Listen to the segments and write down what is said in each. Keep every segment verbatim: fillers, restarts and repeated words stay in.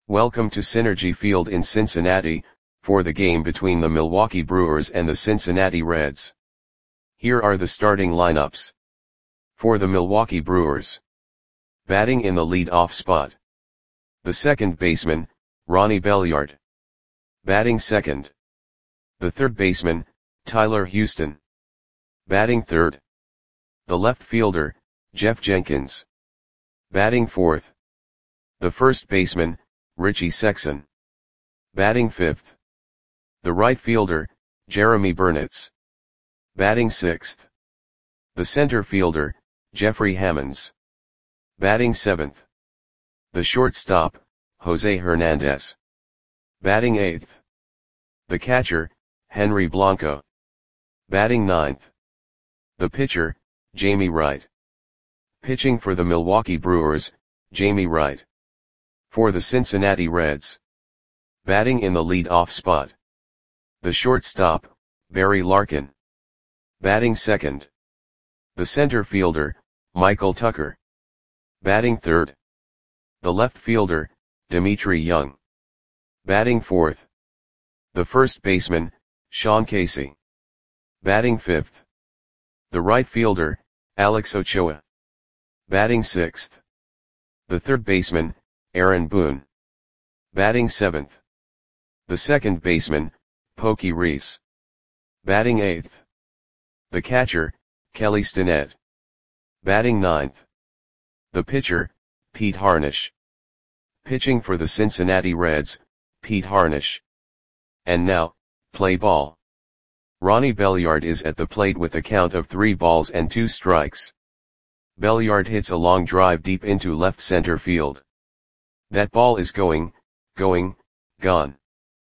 Welcome to Synergy Field in Cincinnati, for the game between the Milwaukee Brewers and the Cincinnati Reds. Here are the starting lineups. For the Milwaukee Brewers. Batting in the lead-off spot. The second baseman, Ronnie Belliard. Batting second. The third baseman, Tyler Houston. Batting third. The left fielder, Jeff Jenkins. Batting fourth. The first baseman, Richie Sexson. Batting fifth. The right fielder, Jeremy Burnitz. Batting sixth. The center fielder, Jeffrey Hammonds. Batting seventh. The shortstop, Jose Hernandez. Batting eighth. The catcher, Henry Blanco. Batting ninth. The pitcher, Jamie Wright. Pitching for the Milwaukee Brewers, Jamie Wright. For the Cincinnati Reds. Batting in the lead-off spot. The shortstop, Barry Larkin. Batting second. The center fielder, Michael Tucker. Batting third. The left fielder, Dimitri Young. Batting fourth. The first baseman, Sean Casey. Batting fifth. The right fielder, Alex Ochoa. Batting sixth. The third baseman, Aaron Boone. Batting seventh. The second baseman, Pokey Reese. Batting eighth. The catcher, Kelly Stinnett. Batting ninth. The pitcher, Pete Harnisch. Pitching for the Cincinnati Reds, Pete Harnisch. And now, play ball. Ronnie Belliard is at the plate with a count of three balls and two strikes. Belliard hits a long drive deep into left center field. That ball is going, going, gone.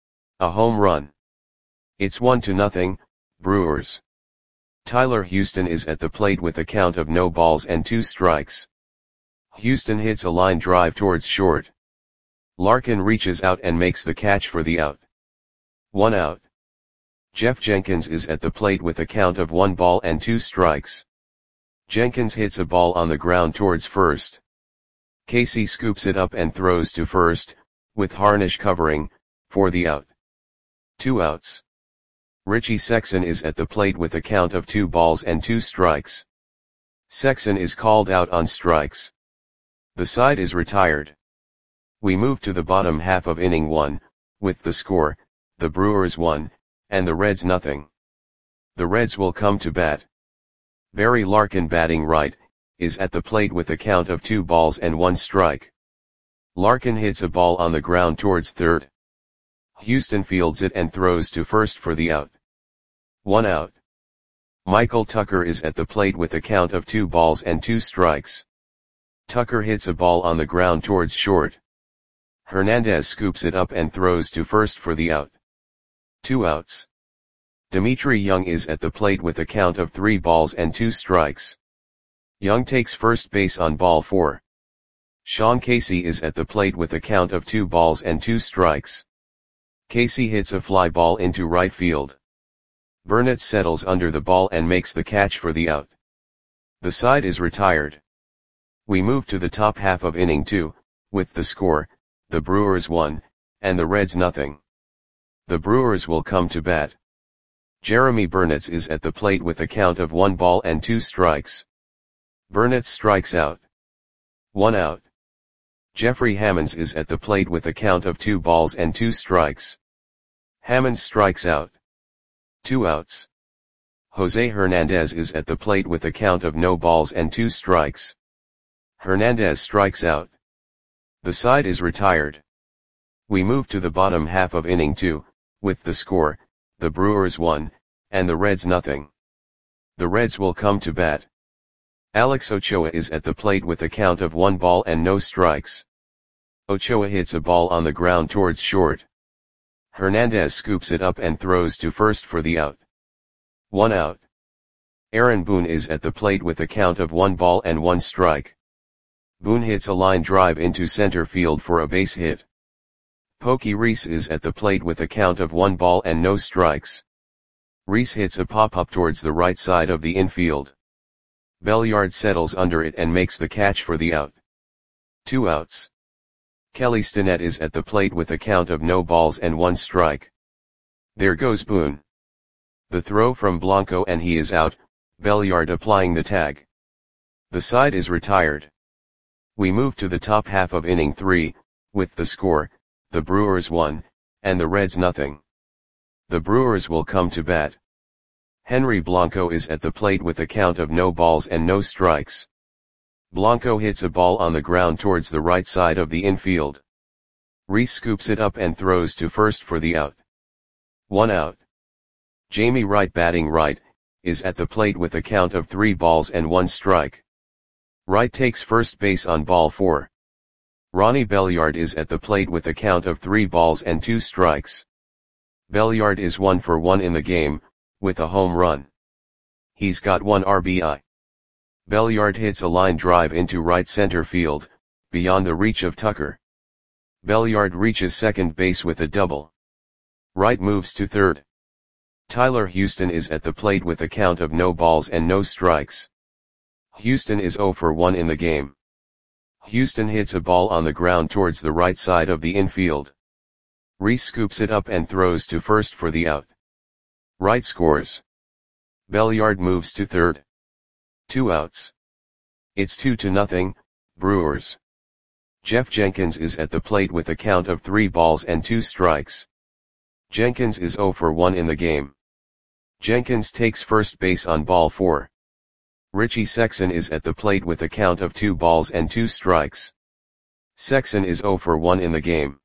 A home run. It's one to nothing, Brewers. Tyler Houston is at the plate with a count of no balls and two strikes. Houston hits a line drive towards short. Larkin reaches out and makes the catch for the out. One out. Jeff Jenkins is at the plate with a count of one ball and two strikes. Jenkins hits a ball on the ground towards first. Casey scoops it up and throws to first, with Harnisch covering, for the out. Two outs. Richie Sexson is at the plate with a count of two balls and two strikes. Sexson is called out on strikes. The side is retired. We move to the bottom half of inning one, with the score, the Brewers one, and the Reds nothing. The Reds will come to bat. Barry Larkin batting right, is at the plate with a count of two balls and one strike. Larkin hits a ball on the ground towards third. Houston fields it and throws to first for the out. One out. Michael Tucker is at the plate with a count of two balls and two strikes. Tucker hits a ball on the ground towards short. Hernandez scoops it up and throws to first for the out. Two outs. Dimitri Young is at the plate with a count of three balls and two strikes. Young takes first base on ball four. Sean Casey is at the plate with a count of two balls and two strikes. Casey hits a fly ball into right field. Burnitz settles under the ball and makes the catch for the out. The side is retired. We move to the top half of inning two, with the score, the Brewers one, and the Reds nothing. The Brewers will come to bat. Jeremy Burnitz is at the plate with a count of one ball and two strikes. Burnitz strikes out. One out. Jeffrey Hammonds is at the plate with a count of two balls and two strikes. Hammonds strikes out. Two outs. Jose Hernandez is at the plate with a count of no balls and two strikes. Hernandez strikes out. The side is retired. We move to the bottom half of inning two, with the score, the Brewers one, and the Reds nothing. The Reds will come to bat. Alex Ochoa is at the plate with a count of one ball and no strikes. Ochoa hits a ball on the ground towards short. Hernandez scoops it up and throws to first for the out. One out. Aaron Boone is at the plate with a count of one ball and one strike. Boone hits a line drive into center field for a base hit. Pokey Reese is at the plate with a count of one ball and no strikes. Reese hits a pop-up towards the right side of the infield. Belliard settles under it and makes the catch for the out. Two outs. Kelly Stinnett is at the plate with a count of no balls and one strike. There goes Boone. The throw from Blanco and he is out, Belliard applying the tag. The side is retired. We move to the top half of inning three, with the score, the Brewers one, and the Reds nothing. The Brewers will come to bat. Henry Blanco is at the plate with a count of no balls and no strikes. Blanco hits a ball on the ground towards the right side of the infield. Reese scoops it up and throws to first for the out. One out. Jamie Wright, batting right, is at the plate with a count of three balls and one strike. Wright takes first base on ball four. Ronnie Belliard is at the plate with a count of three balls and two strikes. Belliard is one for one in the game, with a home run. He's got one R B I. Belliard hits a line drive into right center field, beyond the reach of Tucker. Belliard reaches second base with a double. Wright moves to third. Tyler Houston is at the plate with a count of no balls and no strikes. Houston is zero for one in the game. Houston hits a ball on the ground towards the right side of the infield. Reese scoops it up and throws to first for the out. Wright scores. Belliard moves to third. Two outs. It's two to nothing, Brewers. Jeff Jenkins is at the plate with a count of three balls and two strikes. Jenkins is zero for one in the game. Jenkins takes first base on ball four. Richie Sexson is at the plate with a count of two balls and two strikes. Sexson is zero for one in the game.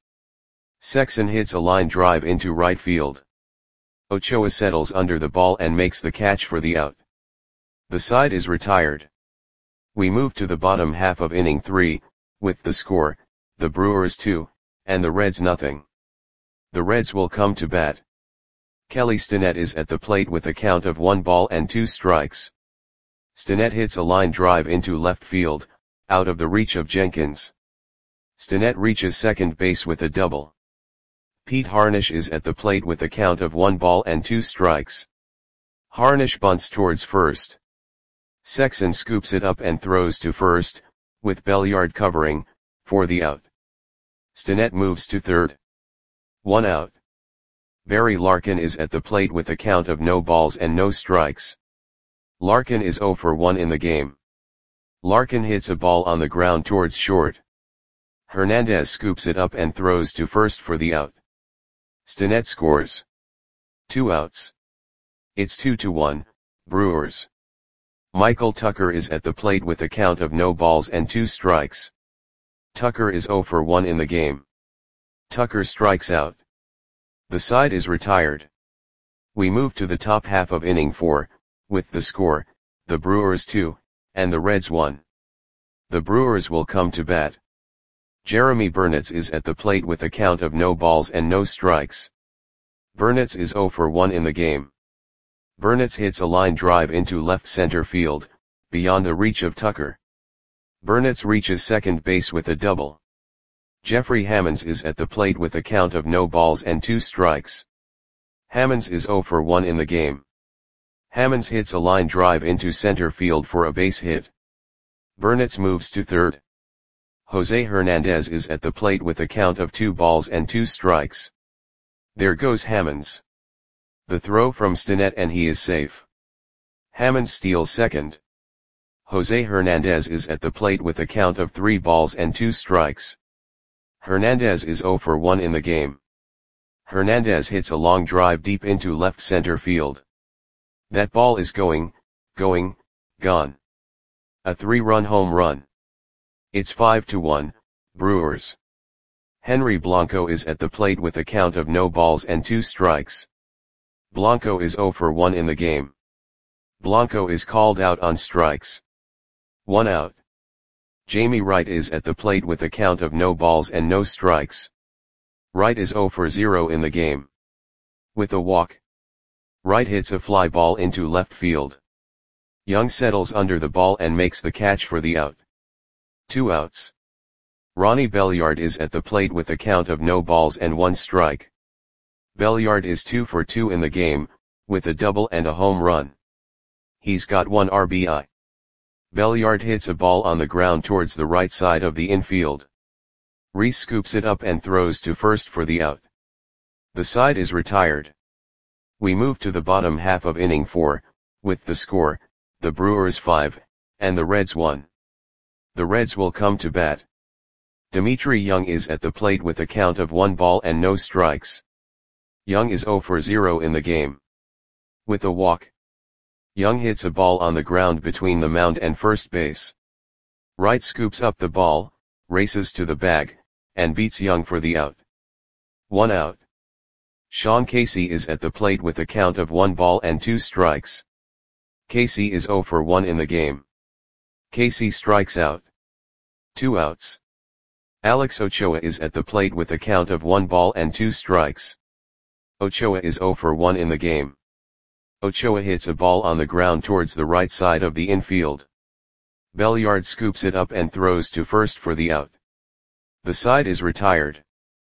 Sexson hits a line drive into right field. Ochoa settles under the ball and makes the catch for the out. The side is retired. We move to the bottom half of inning three, with the score, the Brewers two, and the Reds nothing. The Reds will come to bat. Kelly Stinnett is at the plate with a count of one ball and two strikes. Stinnett hits a line drive into left field, out of the reach of Jenkins. Stinnett reaches second base with a double. Pete Harnisch is at the plate with a count of one ball and two strikes. Harnisch bunts towards first. Sexson scoops it up and throws to first, with Belliard covering, for the out. Stinnett moves to third. One out. Barry Larkin is at the plate with a count of no balls and no strikes. Larkin is zero for one in the game. Larkin hits a ball on the ground towards short. Hernandez scoops it up and throws to first for the out. Stinnett scores. Two outs. It's two to one, Brewers. Michael Tucker is at the plate with a count of no balls and two strikes. Tucker is zero for one in the game. Tucker strikes out. The side is retired. We move to the top half of inning four, with the score, the Brewers two, and the Reds one. The Brewers will come to bat. Jeremy Burnitz is at the plate with a count of no balls and no strikes. Burnitz is zero for one in the game. Burnitz hits a line drive into left center field, beyond the reach of Tucker. Burnitz reaches second base with a double. Jeffrey Hammonds is at the plate with a count of no balls and two strikes. Hammonds is zero for one in the game. Hammonds hits a line drive into center field for a base hit. Burnitz moves to third. Jose Hernandez is at the plate with a count of two balls and two strikes. There goes Hammonds. The throw from Stinnett and he is safe. Hammonds steals second. Jose Hernandez is at the plate with a count of three balls and two strikes. Hernandez is zero for one in the game. Hernandez hits a long drive deep into left center field. That ball is going, going, gone. A three-run home run. It's five to one, Brewers. Henry Blanco is at the plate with a count of no balls and two strikes. Blanco is zero for one in the game. Blanco is called out on strikes. One out. Jamie Wright is at the plate with a count of no balls and no strikes. Wright is zero for zero in the game. With a walk. Wright hits a fly ball into left field. Young settles under the ball and makes the catch for the out. Two outs. Ronnie Belliard is at the plate with a count of no balls and one strike. Belliard is two for two in the game, with a double and a home run. He's got one R B I. Belliard hits a ball on the ground towards the right side of the infield. Reese scoops it up and throws to first for the out. The side is retired. We move to the bottom half of inning four, with the score, the Brewers five, and the Reds one. The Reds will come to bat. Dimitri Young is at the plate with a count of one ball and no strikes. Young is zero for zero in the game. With a walk, Young hits a ball on the ground between the mound and first base. Wright scoops up the ball, races to the bag, and beats Young for the out. One out. Sean Casey is at the plate with a count of one ball and two strikes. Casey is zero for one in the game. Casey strikes out. Two outs. Alex Ochoa is at the plate with a count of one ball and two strikes. Ochoa is zero for one in the game. Ochoa hits a ball on the ground towards the right side of the infield. Belliard scoops it up and throws to first for the out. The side is retired.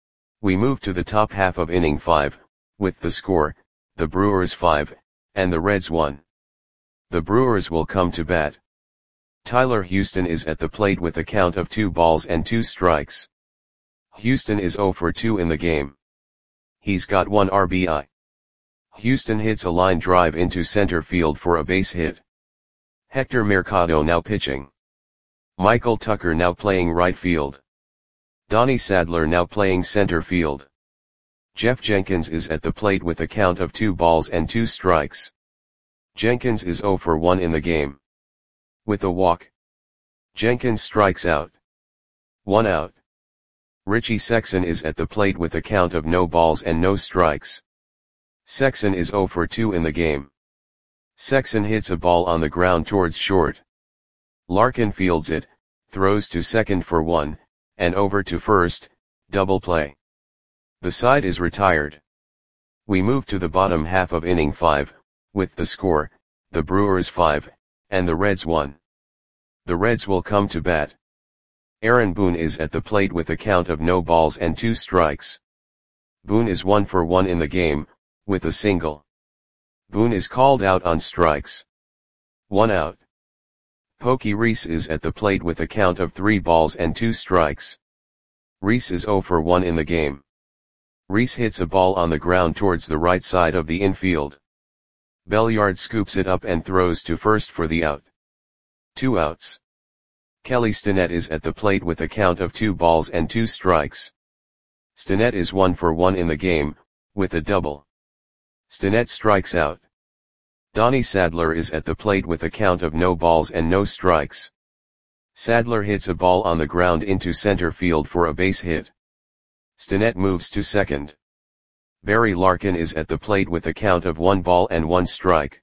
We move to the top half of inning five, with the score, the Brewers five, and the Reds one. The Brewers will come to bat. Tyler Houston is at the plate with a count of two balls and two strikes. Houston is zero for two in the game. He's got one R B I. Houston hits a line drive into center field for a base hit. Hector Mercado now pitching. Michael Tucker now playing right field. Donnie Sadler now playing center field. Jeff Jenkins is at the plate with a count of two balls and two strikes. Jenkins is zero for one in the game. With a walk, Jenkins strikes out. One out. Richie Sexson is at the plate with a count of no balls and no strikes. Sexson is zero for two in the game. Sexson hits a ball on the ground towards short. Larkin fields it, throws to second for one, and over to first, double play. The side is retired. We move to the bottom half of inning five, with the score, the Brewers five, and the Reds one. The Reds will come to bat. Aaron Boone is at the plate with a count of no balls and two strikes. Boone is one for one in the game, with a single. Boone is called out on strikes. One out. Pokey Reese is at the plate with a count of three balls and two strikes. Reese is zero for one in the game. Reese hits a ball on the ground towards the right side of the infield. Belliard scoops it up and throws to first for the out. Two outs. Kelly Stinnett is at the plate with a count of two balls and two strikes. Stinnett is one for one in the game, with a double. Stinnett strikes out. Donnie Sadler is at the plate with a count of no balls and no strikes. Sadler hits a ball on the ground into center field for a base hit. Stinnett moves to second. Barry Larkin is at the plate with a count of one ball and one strike.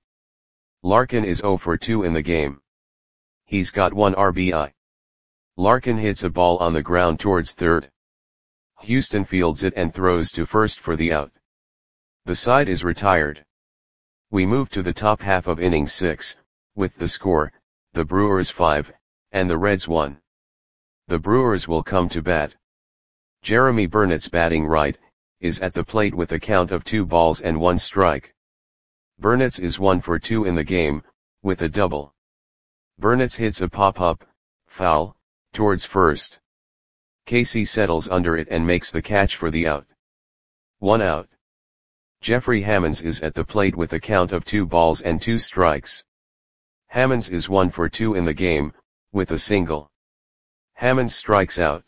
Larkin is zero for two in the game. He's got one R B I. Larkin hits a ball on the ground towards third. Houston fields it and throws to first for the out. The side is retired. We move to the top half of inning six, with the score, the Brewers five, and the Reds one. The Brewers will come to bat. Jeremy Burnett's batting right, is at the plate with a count of two balls and one strike. Burnett's is one for two in the game, with a double. Burnett's hits a pop-up, foul, towards first. Casey settles under it and makes the catch for the out. One out. Jeffrey Hammonds is at the plate with a count of two balls and two strikes. Hammonds is one for two in the game, with a single. Hammonds strikes out.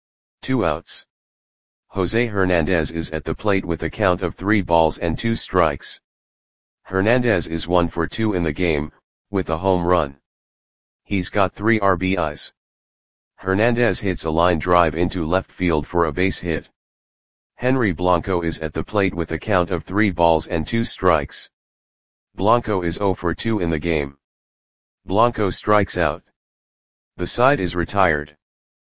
Two outs. Jose Hernandez is at the plate with a count of three balls and two strikes. Hernandez is one for two in the game, with a home run. He's got three R B Is. Hernandez hits a line drive into left field for a base hit. Henry Blanco is at the plate with a count of three balls and two strikes. Blanco is zero for two in the game. Blanco strikes out. The side is retired.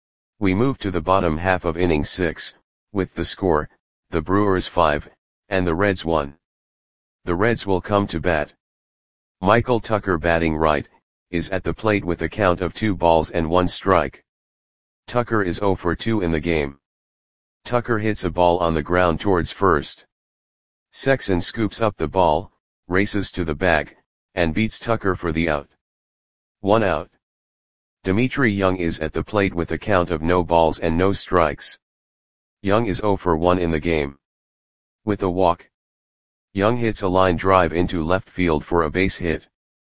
We move to the bottom half of inning six, with the score, the Brewers five, and the Reds one. The Reds will come to bat. Michael Tucker batting right, is at the plate with a count of two balls and one strike. Tucker is zero for two in the game. Tucker hits a ball on the ground towards first. Sexson scoops up the ball, races to the bag, and beats Tucker for the out. One out. Dimitri Young is at the plate with a count of no balls and no strikes. Young is zero for one in the game. With a walk, Young hits a line drive into left field for a base hit.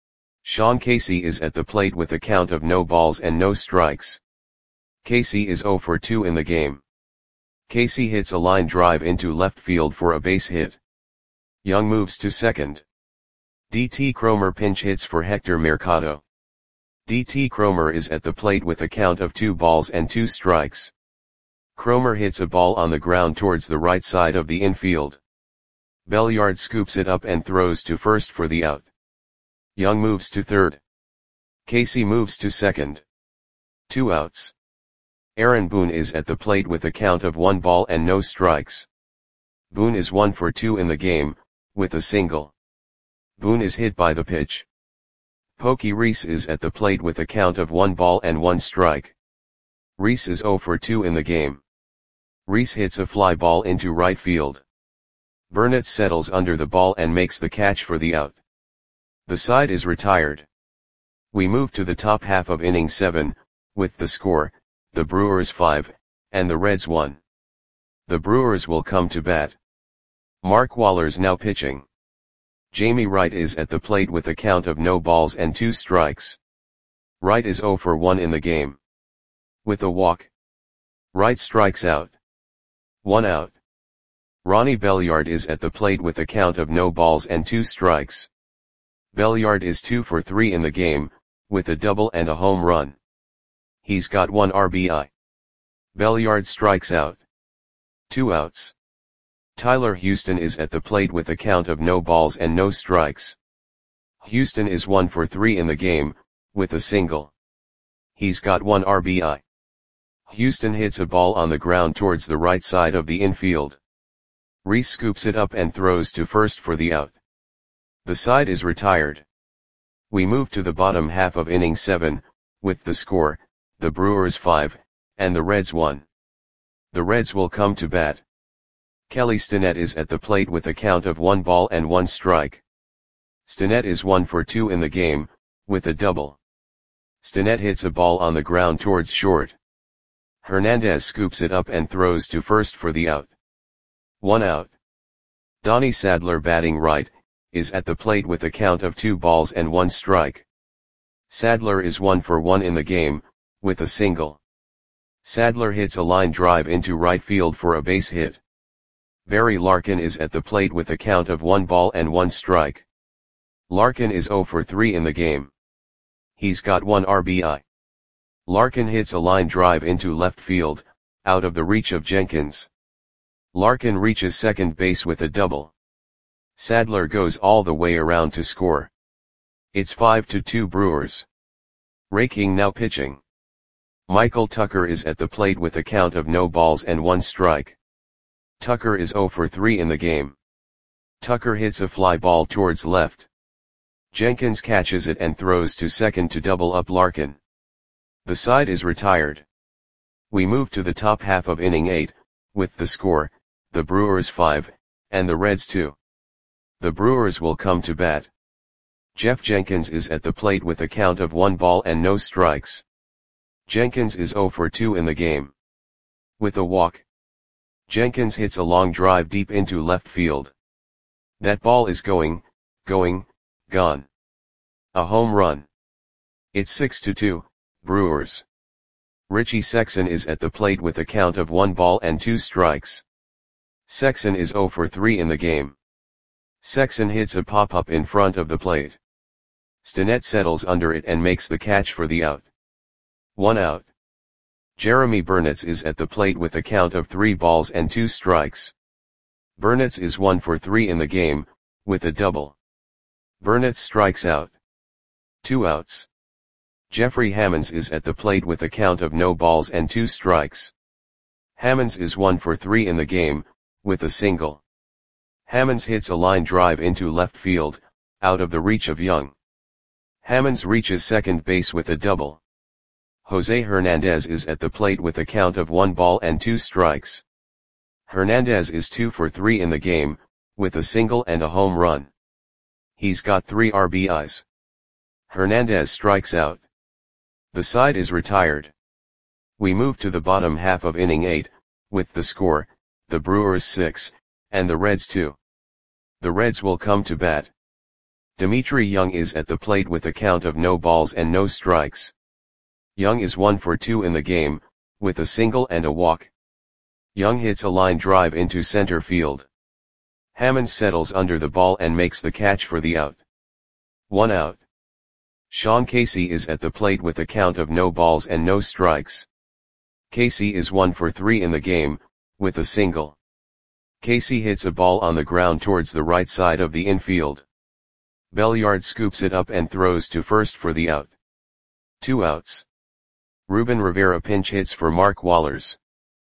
Sean Casey is at the plate with a count of no balls and no strikes. Casey is zero for two in the game. Casey hits a line drive into left field for a base hit. Young moves to second. D T Cromer pinch hits for Hector Mercado. D T Cromer is at the plate with a count of two balls and two strikes. Cromer hits a ball on the ground towards the right side of the infield. Belliard scoops it up and throws to first for the out. Young moves to third. Casey moves to second. Two outs. Aaron Boone is at the plate with a count of one ball and no strikes. Boone is one for two in the game, with a single. Boone is hit by the pitch. Pokey Reese is at the plate with a count of one ball and one strike. Reese is zero for two in the game. Reese hits a fly ball into right field. Burnett settles under the ball and makes the catch for the out. The side is retired. We move to the top half of inning seven, with the score, the Brewers five, and the Reds one. The Brewers will come to bat. Mark Waller's now pitching. Jamie Wright is at the plate with a count of no balls and two strikes. Wright is zero for one in the game. With a walk, Wright strikes out. One out. Ronnie Belliard is at the plate with a count of no balls and two strikes. Belliard is two for three in the game, with a double and a home run. He's got one R B I. Belliard strikes out. Two outs. Tyler Houston is at the plate with a count of no balls and no strikes. Houston is one for three in the game, with a single. He's got one R B I. Houston hits a ball on the ground towards the right side of the infield. Reese scoops it up and throws to first for the out. The side is retired. We move to the bottom half of inning seven, with the score, the Brewers five, and the Reds one. The Reds will come to bat. Kelly Stinnett is at the plate with a count of one ball and one strike. Stinnett is one for two in the game, with a double. Stinnett hits a ball on the ground towards short. Hernandez scoops it up and throws to first for the out. One out. Donnie Sadler batting right, is at the plate with a count of two balls and one strike. Sadler is one for one in the game, with a single. Sadler hits a line drive into right field for a base hit. Barry Larkin is at the plate with a count of one ball and one strike. Larkin is zero for three in the game. He's got one R B I. Larkin hits a line drive into left field, out of the reach of Jenkins. Larkin reaches second base with a double. Sadler goes all the way around to score. It's five to two Brewers. Ray King now pitching. Michael Tucker is at the plate with a count of no balls and one strike. Tucker is zero for three in the game. Tucker hits a fly ball towards left. Jenkins catches it and throws to second to double up Larkin. The side is retired. We move to the top half of inning eight, with the score, the Brewers five, and the Reds two. The Brewers will come to bat. Jeff Jenkins is at the plate with a count of one ball and no strikes. Jenkins is zero for two in the game. With a walk, Jenkins hits a long drive deep into left field. That ball is going, going, gone. A home run. It's six to two, Brewers. Richie Sexson is at the plate with a count of one ball and two strikes. Sexson is zero for three in the game. Sexson hits a pop-up in front of the plate. Stinnett settles under it and makes the catch for the out. One out. Jeremy Burnett is at the plate with a count of three balls and two strikes. Burnett is one for three in the game, with a double. Burnett strikes out. Two outs. Jeffrey Hammonds is at the plate with a count of no balls and two strikes. Hammonds is one for three in the game, with a single. Hammonds hits a line drive into left field, out of the reach of Young. Hammonds reaches second base with a double. Jose Hernandez is at the plate with a count of one ball and two strikes. Hernandez is two for three in the game, with a single and a home run. He's got three R B Is. Hernandez strikes out. The side is retired. We move to the bottom half of inning eight, with the score, the Brewers six, and the Reds two. The Reds will come to bat. Dimitri Young is at the plate with a count of no balls and no strikes. Young is one for two in the game, with a single and a walk. Young hits a line drive into center field. Hammond settles under the ball and makes the catch for the out. One out. Sean Casey is at the plate with a count of no balls and no strikes. Casey is one for three in the game, with a single. Casey hits a ball on the ground towards the right side of the infield. Belliard scoops it up and throws to first for the out. Two outs. Ruben Rivera pinch hits for Mark Wohlers.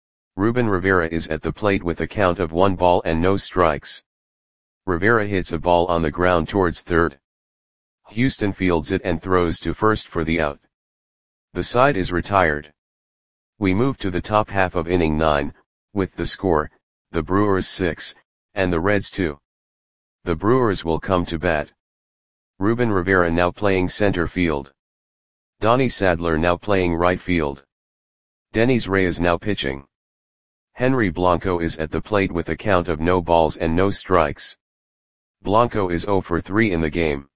Ruben Rivera is at the plate with a count of one ball and no strikes. Rivera hits a ball on the ground towards third. Houston fields it and throws to first for the out. The side is retired. We move to the top half of inning nine, with the score, the Brewers six, and the Reds two. The Brewers will come to bat. Ruben Rivera now playing center field. Donnie Sadler now playing right field. Denys Reyes now pitching. Henry Blanco is at the plate with a count of no balls and no strikes. Blanco is zero for three in the game.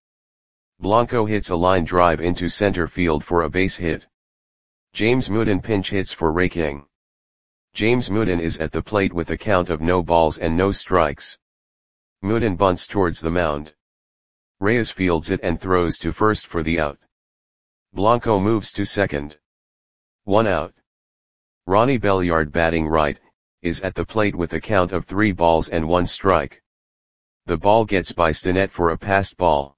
Blanco hits a line drive into center field for a base hit. James Mooden pinch hits for Ray King. James Mooden is at the plate with a count of no balls and no strikes. Mooden bunts towards the mound. Reyes fields it and throws to first for the out. Blanco moves to second. One out. Ronnie Belliard batting right, is at the plate with a count of three balls and one strike. The ball gets by Stinnett for a passed ball.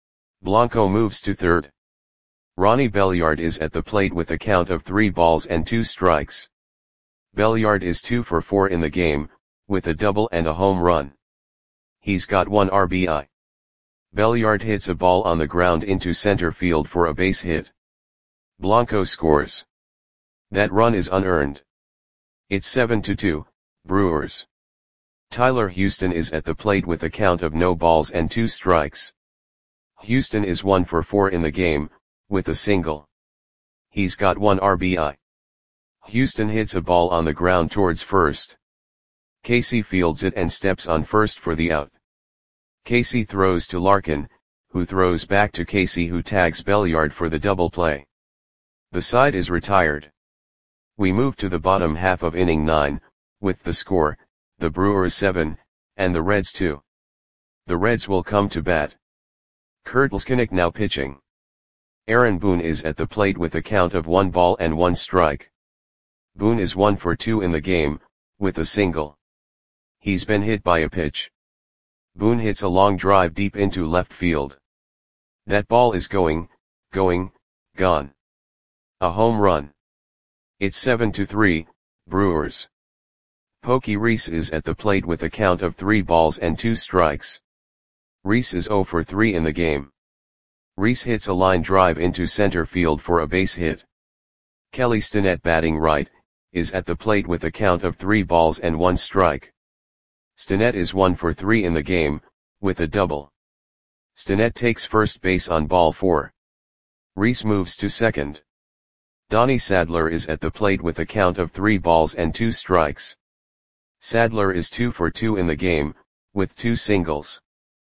Blanco moves to third. Ronnie Belliard is at the plate with a count of three balls and two strikes. Belliard is two for four in the game, with a double and a home run. He's got one R B I. Belliard hits a ball on the ground into center field for a base hit. Blanco scores. That run is unearned. It's seven to two, Brewers. Tyler Houston is at the plate with a count of no balls and two strikes. Houston is one for four in the game, with a single. He's got one R B I. Houston hits a ball on the ground towards first. Casey fields it and steps on first for the out. Casey throws to Larkin, who throws back to Casey, who tags Belliard for the double play. The side is retired. We move to the bottom half of inning nine, with the score, the Brewers seven, and the Reds two. The Reds will come to bat. Kurt Leskinick now pitching. Aaron Boone is at the plate with a count of one ball and one strike. Boone is one for two in the game, with a single. He's been hit by a pitch. Boone hits a long drive deep into left field. That ball is going, going, gone. A home run. It's seven to three, Brewers. Pokey Reese is at the plate with a count of three balls and two strikes. Reese is zero for three in the game. Reese hits a line drive into center field for a base hit. Kelly Stinnett batting right, is at the plate with a count of three balls and one strike. Stinnett is one for three in the game, with a double. Stinnett takes first base on ball four. Reese moves to second. Donnie Sadler is at the plate with a count of three balls and two strikes. Sadler is two for two in the game, with two singles.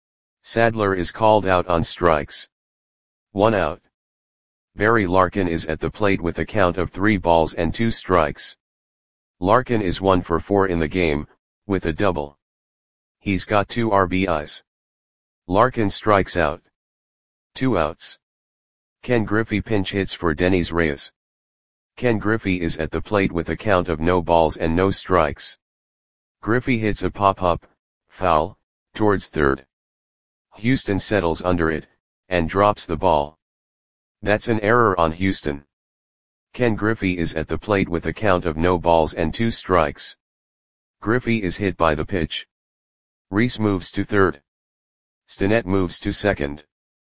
Sadler is called out on strikes. One out. Barry Larkin is at the plate with a count of three balls and two strikes. Larkin is one for four in the game, with a double. He's got two R B Is. Larkin strikes out. Two outs. Ken Griffey pinch hits for Denys Reyes. Ken Griffey is at the plate with a count of no balls and no strikes. Griffey hits a pop-up, foul, towards third. Houston settles under it, and drops the ball. That's an error on Houston. Ken Griffey is at the plate with a count of no balls and two strikes. Griffey is hit by the pitch. Reese moves to third. Stinnett moves to second.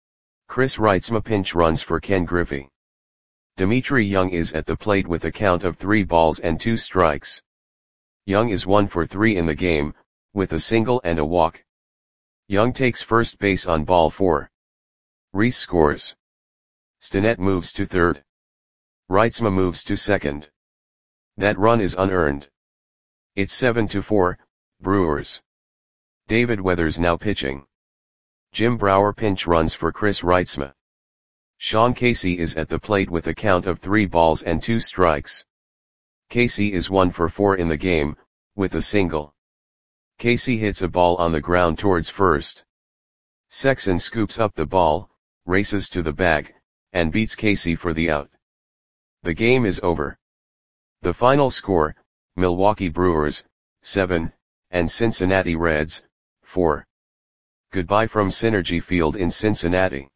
Chris Reitzma pinch runs for Ken Griffey. Dimitri Young is at the plate with a count of three balls and two strikes. Young is one for three in the game, with a single and a walk. Young takes first base on ball four. Reese scores. Stinnett moves to third. Reitzma moves to second. That run is unearned. It's seven to four, Brewers. David Weathers now pitching. Jim Brower pinch runs for Chris Reitzma. Sean Casey is at the plate with a count of three balls and two strikes. Casey is one for four in the game, with a single. Casey hits a ball on the ground towards first. Sexson scoops up the ball, races to the bag, and beats Casey for the out. The game is over. The final score, Milwaukee Brewers, seven, and Cincinnati Reds, four. Goodbye from Synergy Field in Cincinnati.